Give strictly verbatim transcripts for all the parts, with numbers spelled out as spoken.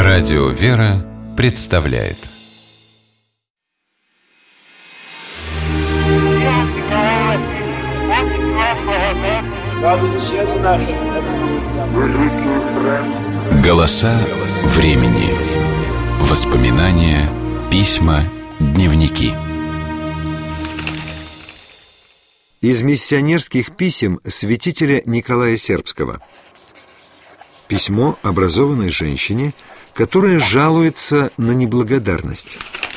Радио «Вера» представляет. Голоса времени. Воспоминания, письма, дневники. Из миссионерских писем святителя Николая Сербского. Письмо образованной женщине, которая жалуется на неблагодарность.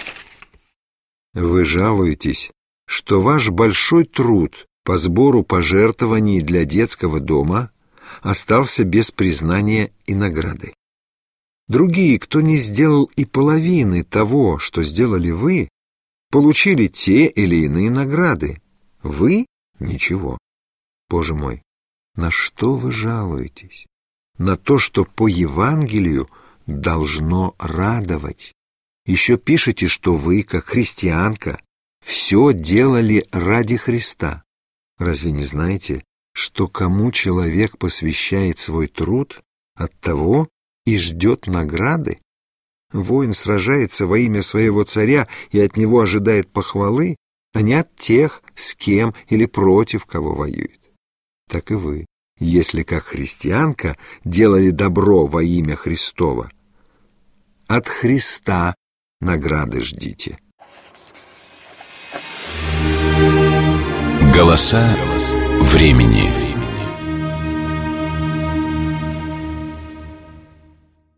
Вы жалуетесь, что ваш большой труд по сбору пожертвований для детского дома остался без признания и награды. Другие, кто не сделал и половины того, что сделали вы, получили те или иные награды. Вы — ничего. Боже мой, на что вы жалуетесь? На то, что по Евангелию должно радовать. Еще пишете, что вы, как христианка, все делали ради Христа. Разве не знаете, что кому человек посвящает свой труд, от того и ждет награды? Воин сражается во имя своего царя и от него ожидает похвалы, а не от тех, с кем или против кого воюет. Так и вы, если как христианка делали добро во имя Христово, от Христа награды ждите. Голоса времени.